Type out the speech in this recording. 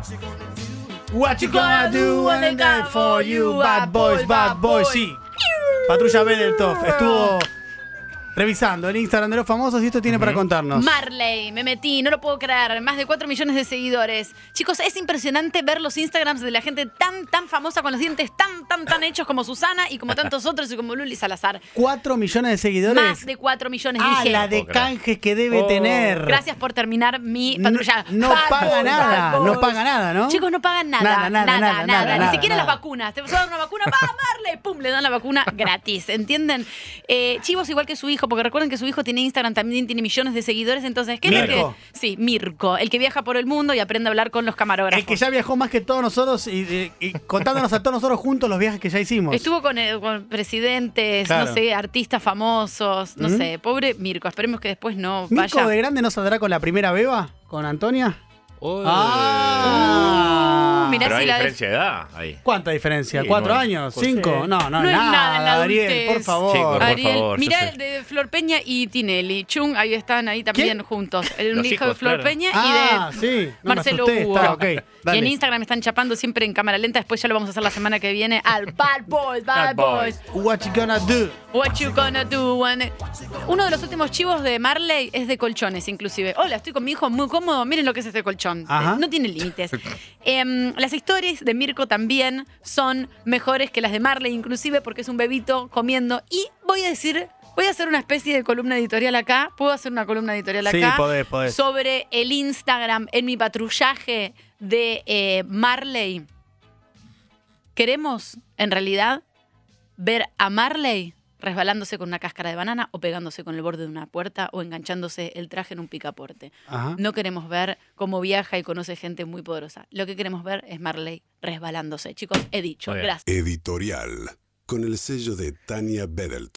What you gonna do when they die for you? Bad boys, sí. Patrulla Bedeltoft estuvo revisando el Instagram de los famosos y esto tiene para contarnos. Marley, me metí, no lo puedo creer, más de 4 millones de seguidores. Chicos, es impresionante ver los Instagrams de la gente tan famosa con los dientes tan hechos como Susana y como tantos otros y como Luli Salazar. 4 millones de seguidores. Más de 4 millones, Ah, dije. la de canjes que debe tener. Gracias por terminar mi patrulla. No paga nada, no paga nada, ¿no? Chicos, no pagan nada. Nada. Ni siquiera las vacunas. Te vas a dar una vacuna, va, Marley, pum, le dan la vacuna gratis, ¿entienden? Chivos igual que su hijo, porque recuerden que su hijo tiene Instagram, también tiene millones de seguidores, entonces, ¿qué es lo que...? Sí, Mirko, el que viaja por el mundo y aprende a hablar con los camarógrafos. El que ya viajó más que todos nosotros y contándonos a todos nosotros juntos los viajes que ya hicimos. Estuvo con presidentes, claro. no sé, artistas famosos, no sé, pobre Mirko, esperemos que después no vaya. ¿Mirko de grande no saldrá con la primera beba? ¿Con Antonia? Mirá pero si hay la diferencia de edad ahí. ¿Cuánta diferencia? Sí, ¿4 no, años? pues, ¿5? No, No es nada en la Ariel, adultez. por favor. Chicos, Ariel, por favor, mirá yo sé. el de Flor Peña y Tinelli. Chung, ahí están ahí también ¿Quién? juntos. Un Los hijo de hijos, Flor claro. Peña Sí, y de no me Marcelo asusté, Hugo. está, ok, Y dale. en Instagram están chapando siempre en cámara lenta. Después ya lo vamos a hacer la semana que viene al Bad Boys. What you gonna do? What you gonna do when... Uno de los últimos chivos de Marley es de colchones, inclusive. Hola, estoy con mi hijo muy cómodo. Miren lo que es este colchón. Ajá. No tiene límites. Las historias de Mirko también son mejores que las de Marley, inclusive porque es un bebito comiendo. Y voy a hacer una especie de columna editorial acá. ¿Puedo hacer una columna editorial acá? Sí, podés. Sobre el Instagram en mi patrullaje de Marley. Queremos, en realidad, ver a Marley resbalándose con una cáscara de banana o pegándose con el borde de una puerta o enganchándose el traje en un picaporte. Ajá. No queremos ver cómo viaja y conoce gente muy poderosa. Lo que queremos ver es Marley resbalándose. Chicos, he dicho. Muy bien. Gracias. Editorial con el sello de Tania Bedeltoft.